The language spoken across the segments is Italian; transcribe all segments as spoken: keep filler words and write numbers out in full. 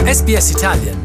S B S Italian.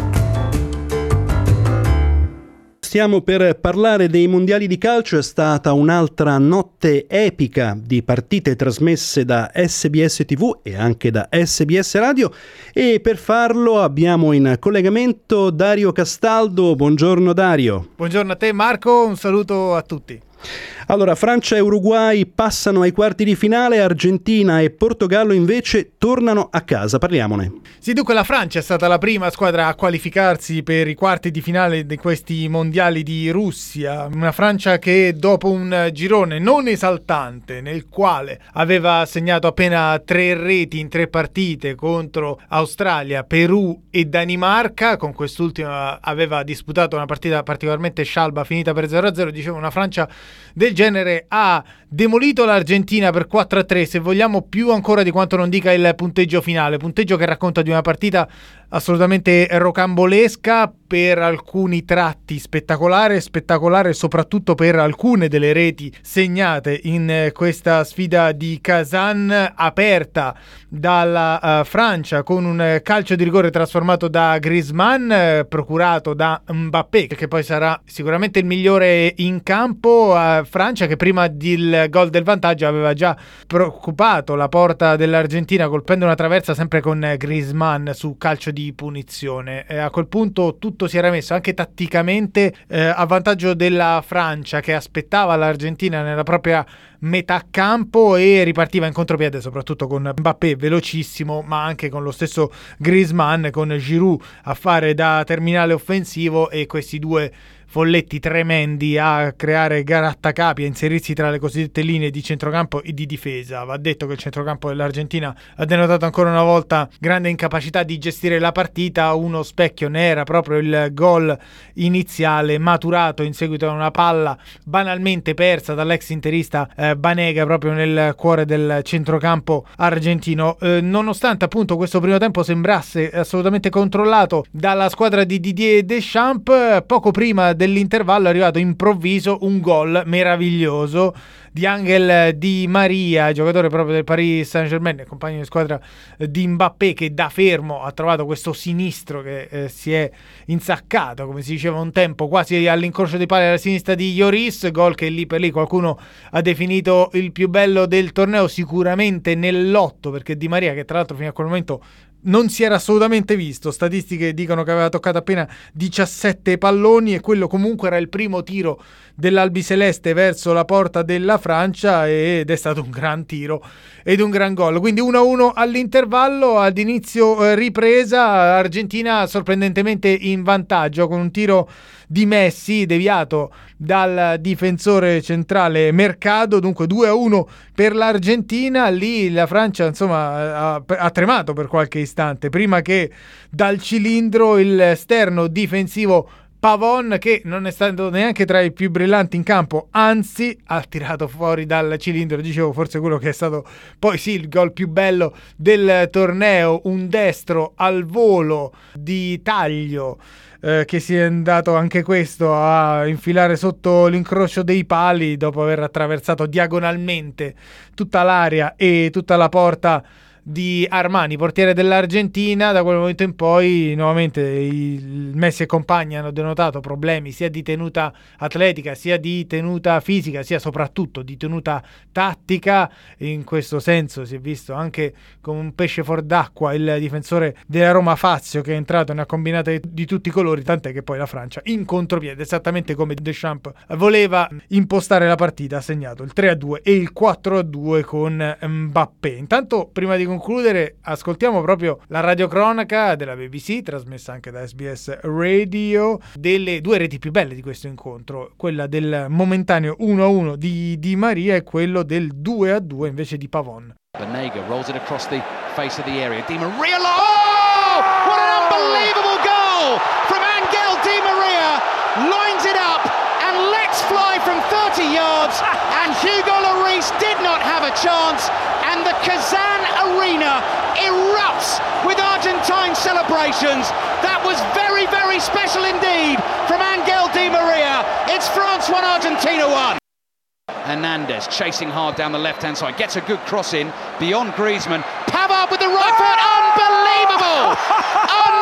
Stiamo per parlare dei mondiali di calcio. È stata un'altra notte epica di partite trasmesse da S B S tivù e anche da S B S Radio, e per farlo abbiamo in collegamento Dario Castaldo. Buongiorno Dario. Buongiorno a te Marco, un saluto a tutti. Allora, Francia e Uruguay passano ai quarti di finale, Argentina e Portogallo invece tornano a casa. Parliamone. Sì, dunque la Francia è stata la prima squadra a qualificarsi per i quarti di finale di questi mondiali di Russia. Una Francia che dopo un girone non esaltante, nel quale aveva segnato appena tre reti in tre partite contro Australia, Perù e Danimarca, con quest'ultima aveva disputato una partita particolarmente scialba finita per zero a zero, dicevo una Francia del genere ha demolito l'Argentina per quattro a tre, se vogliamo più ancora di quanto non dica il punteggio finale, punteggio che racconta di una partita assolutamente rocambolesca, per alcuni tratti spettacolare, spettacolare soprattutto per alcune delle reti segnate in questa sfida di Kazan, aperta dalla uh, Francia con un calcio di rigore trasformato da Griezmann, eh, procurato da Mbappé, che poi sarà sicuramente il migliore in campo. Uh, Francia che prima del gol del vantaggio aveva già preoccupato la porta dell'Argentina colpendo una traversa sempre con Griezmann su calcio di punizione. E a quel punto tutto si era messo anche tatticamente eh, a vantaggio della Francia, che aspettava l'Argentina nella propria metà campo e ripartiva in contropiede, soprattutto con Mbappé velocissimo, ma anche con lo stesso Griezmann, con Giroud a fare da terminale offensivo e questi due folletti tremendi a creare grattacapi, a inserirsi tra le cosiddette linee di centrocampo e di difesa. Va detto che il centrocampo dell'Argentina ha denotato ancora una volta grande incapacità di gestire la partita. Uno specchio ne era proprio il gol iniziale maturato in seguito a una palla banalmente persa dall'ex interista eh, Banega proprio nel cuore del centrocampo argentino. Eh, nonostante appunto questo primo tempo sembrasse assolutamente controllato dalla squadra di Didier Deschamps, poco prima dell'intervallo è arrivato improvviso un gol meraviglioso di Ángel Di María, giocatore proprio del Paris Saint-Germain, compagno di squadra di Mbappé, che da fermo ha trovato questo sinistro che eh, si è insaccato, come si diceva un tempo, quasi all'incrocio dei pali alla sinistra di Lloris. Gol che lì per lì qualcuno ha definito il più bello del torneo, sicuramente nell'otto, perché Di Maria, che tra l'altro fino a quel momento non si era assolutamente visto, statistiche dicono che aveva toccato appena diciassette palloni, e quello comunque era il primo tiro dell'albiceleste verso la porta della Francia, ed è stato un gran tiro ed un gran gol. Quindi uno a uno all'intervallo. Ad inizio eh, ripresa, Argentina sorprendentemente in vantaggio con un tiro di Messi deviato dal difensore centrale Mercado, dunque due a uno per l'Argentina. Lì la Francia insomma ha, ha tremato per qualche istante prima che dal cilindro il sterno difensivo Pavón, che non è stato neanche tra i più brillanti in campo, anzi ha tirato fuori dal cilindro, dicevo forse quello che è stato poi sì il gol più bello del torneo, un destro al volo di taglio eh, che si è andato anche questo a infilare sotto l'incrocio dei pali dopo aver attraversato diagonalmente tutta l'area e tutta la porta di Armani, portiere dell'Argentina. Da quel momento in poi nuovamente il Messi e compagni hanno denotato problemi sia di tenuta atletica, sia di tenuta fisica, sia soprattutto di tenuta tattica. In questo senso si è visto anche come un pesce fuor d'acqua il difensore della Roma Fazio, che è entrato e ne ha combinate di tutti i colori, tant'è che poi la Francia in contropiede, esattamente come Deschamps voleva impostare la partita, ha segnato il tre a due e il quattro a due con Mbappé. Intanto, prima di concludere, ascoltiamo proprio la radiocronaca della B B C, trasmessa anche da S B S Radio, delle due reti più belle di questo incontro, quella del momentaneo uno a uno di Di Maria e quello del due a due invece di Pavón. Banega rolls it across the face of the area. Di Maria, oh! What an unbelievable goal from Ángel Di Maria! Lines it up and lets fly from thirty yards, and Hugo Lloris did not have a chance, and the Kazan arena erupts with Argentine celebrations. That was very, very special indeed from Ángel Di Maria. It's France one, Argentina one. Hernandez chasing hard down the left-hand side, gets a good cross in beyond Griezmann. Pavard with the right foot, unbelievable!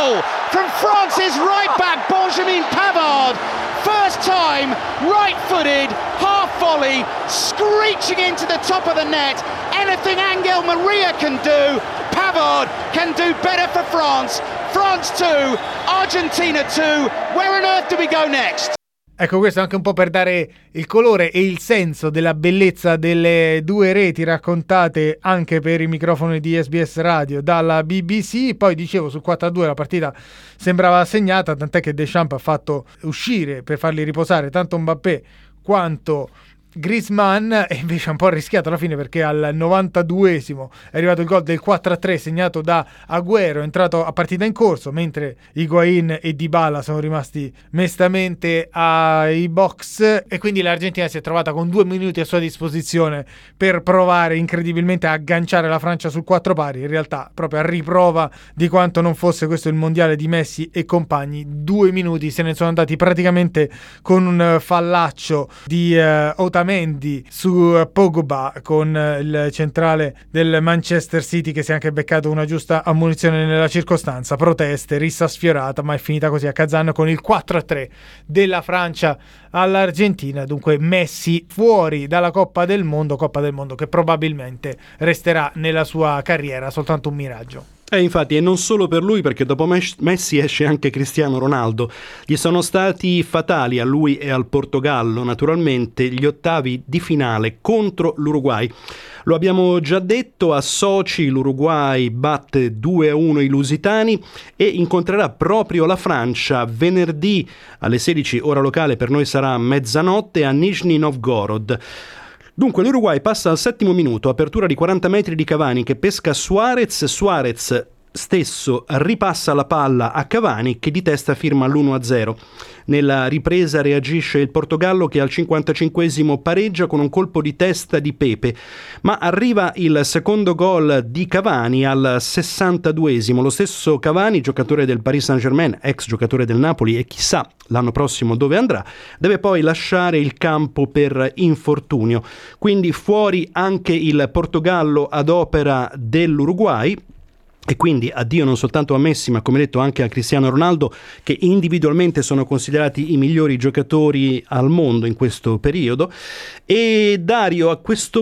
goal from France's right back Benjamin Pavard. First time, right-footed, half volley, screeching into the top of the net. Anything Angel Maria can do, Pavard can do better for France. France two, Argentina two. Where on earth do we go next? Ecco, questo anche un po' per dare il colore e il senso della bellezza delle due reti raccontate anche per i microfoni di S B S Radio dalla B B C. Poi dicevo, sul quattro a due la partita sembrava segnata, tant'è che Deschamps ha fatto uscire per farli riposare tanto Mbappé quanto Griezmann, e invece ha un po' rischiato alla fine, perché al novantaduesimo è arrivato il gol del quattro a tre segnato da Agüero, entrato a partita in corso, mentre Higuaín e Dybala sono rimasti mestamente ai box, e quindi l'Argentina si è trovata con due minuti a sua disposizione per provare incredibilmente a agganciare la Francia sul quattro pari. In realtà, proprio a riprova di quanto non fosse questo il mondiale di Messi e compagni, due minuti se ne sono andati praticamente con un fallaccio di uh, Otamendi su Pogba, con il centrale del Manchester City che si è anche beccato una giusta ammonizione nella circostanza. Proteste, rissa sfiorata, ma è finita così a Kazan con il quattro a tre della Francia all'Argentina. Dunque Messi fuori dalla Coppa del Mondo, Coppa del Mondo che probabilmente resterà nella sua carriera soltanto un miraggio. E infatti, e non solo per lui, perché dopo Messi esce anche Cristiano Ronaldo. Gli sono stati fatali a lui e al Portogallo, naturalmente, gli ottavi di finale contro l'Uruguay. Lo abbiamo già detto, a Sochi l'Uruguay batte due a uno i lusitani e incontrerà proprio la Francia venerdì alle sedici, ora locale, per noi sarà mezzanotte, a Nizhny Novgorod. Dunque l'Uruguay passa al settimo minuto, apertura di quaranta metri di Cavani che pesca Suarez, Suarez stesso ripassa la palla a Cavani che di testa firma l'uno a zero. Nella ripresa reagisce il Portogallo che al cinquantacinquesimo pareggia con un colpo di testa di Pepe, ma arriva il secondo gol di Cavani al sessantaduesimo. Lo stesso Cavani, giocatore del Paris Saint-Germain, ex giocatore del Napoli e chissà l'anno prossimo dove andrà, deve poi lasciare il campo per infortunio. Quindi fuori anche il Portogallo ad opera dell'Uruguay. E quindi addio non soltanto a Messi, ma come detto anche a Cristiano Ronaldo, che individualmente sono considerati i migliori giocatori al mondo in questo periodo. E Dario, a questo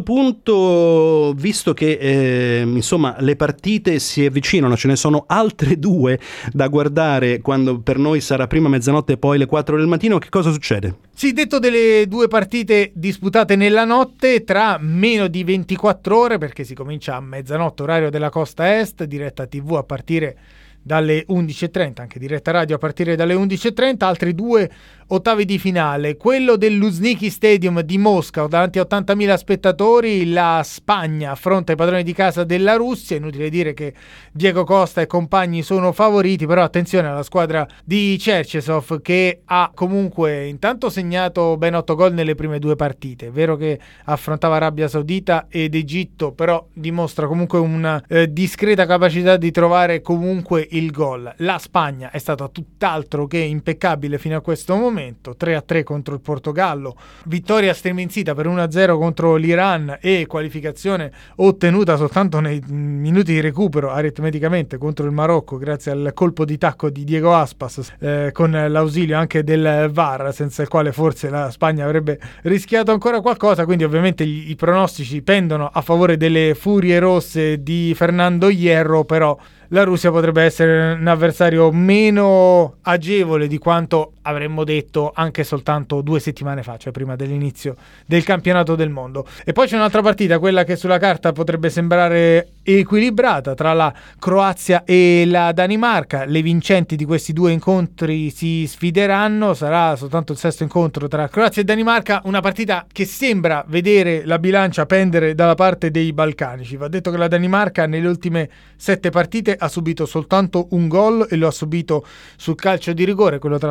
punto, visto che eh, insomma le partite si avvicinano, ce ne sono altre due da guardare quando per noi sarà prima mezzanotte e poi le quattro del mattino, che cosa succede? Sì, detto delle due partite disputate nella notte, tra meno di ventiquattro ore, perché si comincia a mezzanotte orario della costa est, diretta tivù a partire dalle undici e trenta, anche diretta radio a partire dalle undici e trenta, altri due ottavi di finale, quello del Luzhniki Stadium di Mosca davanti a ottantamila spettatori. La Spagna affronta i padroni di casa della Russia, inutile dire che Diego Costa e compagni sono favoriti, però attenzione alla squadra di Cherchesov che ha comunque intanto segnato ben otto gol nelle prime due partite. È vero che affrontava Arabia Saudita ed Egitto, però dimostra comunque una eh, discreta capacità di trovare comunque il gol. La Spagna è stata tutt'altro che impeccabile fino a questo momento, tre a tre contro il Portogallo, vittoria sterminzita per uno a zero contro l'Iran e qualificazione ottenuta soltanto nei minuti di recupero aritmeticamente contro il Marocco grazie al colpo di tacco di Diego Aspas, eh, con l'ausilio anche del V A R, senza il quale forse la Spagna avrebbe rischiato ancora qualcosa. Quindi ovviamente gli, i pronostici pendono a favore delle furie rosse di Fernando Hierro, però la Russia potrebbe essere un avversario meno agevole di quanto avremmo detto anche soltanto due settimane fa, cioè prima dell'inizio del campionato del mondo. E poi c'è un'altra partita, quella che sulla carta potrebbe sembrare equilibrata, tra la Croazia e la Danimarca. Le vincenti di questi due incontri si sfideranno, sarà soltanto il sesto incontro tra Croazia e Danimarca, una partita che sembra vedere la bilancia pendere dalla parte dei balcanici. Va detto che la Danimarca nelle ultime sette partite ha subito soltanto un gol e lo ha subito sul calcio di rigore, quello trasformato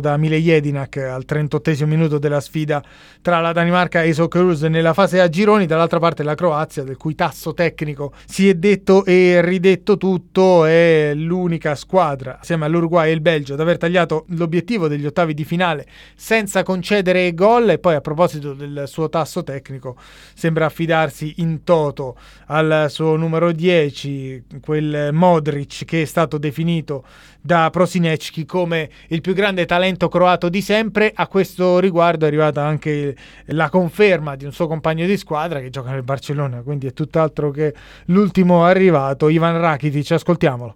da Mile Jedinak al trentottesimo minuto della sfida tra la Danimarca e i Socceroos nella fase a gironi. Dall'altra parte la Croazia, del cui tasso tecnico si è detto e ridetto tutto, è l'unica squadra assieme all'Uruguay e il Belgio ad aver tagliato l'obiettivo degli ottavi di finale senza concedere gol. E poi, a proposito del suo tasso tecnico, sembra affidarsi in toto al suo numero dieci, quel Modric che è stato definito da Prosinecki come il più grande talento croato di sempre. A questo riguardo è arrivata anche la conferma di un suo compagno di squadra che gioca nel Barcellona, quindi è tutt'altro che l'ultimo arrivato, Ivan Rakitic. Ascoltiamolo.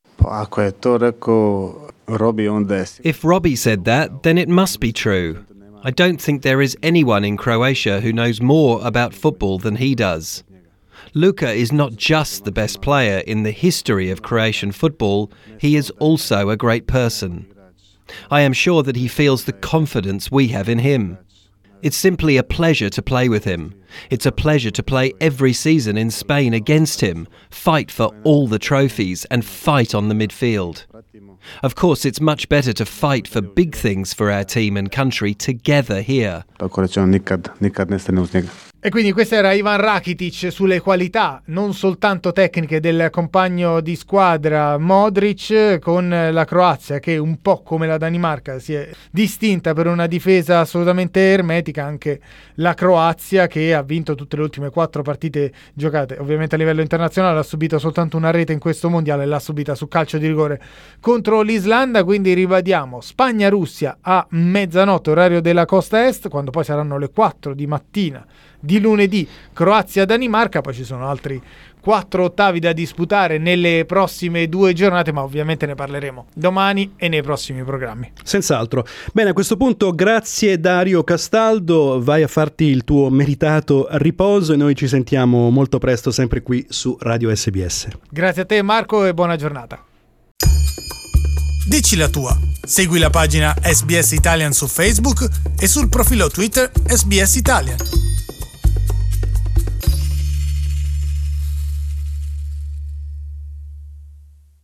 If Robbie said that, then it must be true. I don't think there is anyone in Croatia who knows more about football than he does. Luka is not just the best player in the history of Croatian football, he is also a great person. I am sure that he feels the confidence we have in him. It's simply a pleasure to play with him. It's a pleasure to play every season in Spain against him, fight for all the trophies and fight on the midfield. Of course, it's much better to fight for big things for our team and country together here. E quindi questo era Ivan Rakitic sulle qualità non soltanto tecniche del compagno di squadra Modric, con la Croazia che, un po' come la Danimarca, si è distinta per una difesa assolutamente ermetica. Anche la Croazia, che ha vinto tutte le ultime quattro partite giocate, ovviamente a livello internazionale, ha subito soltanto una rete in questo mondiale, l'ha subita su calcio di rigore contro l'Islanda. Quindi ribadiamo: Spagna-Russia a mezzanotte orario della costa est, quando poi saranno le quattro di mattina di lunedì Croazia-Danimarca. Poi ci sono altri quattro ottavi da disputare nelle prossime due giornate, ma ovviamente ne parleremo domani e nei prossimi programmi. Senz'altro. Bene, a questo punto grazie Dario Castaldo, vai a farti il tuo meritato riposo e noi ci sentiamo molto presto sempre qui su Radio S B S. Grazie a te Marco e buona giornata. Dici la tua. Segui la pagina S B S Italian su Facebook e sul profilo Twitter S B S Italian.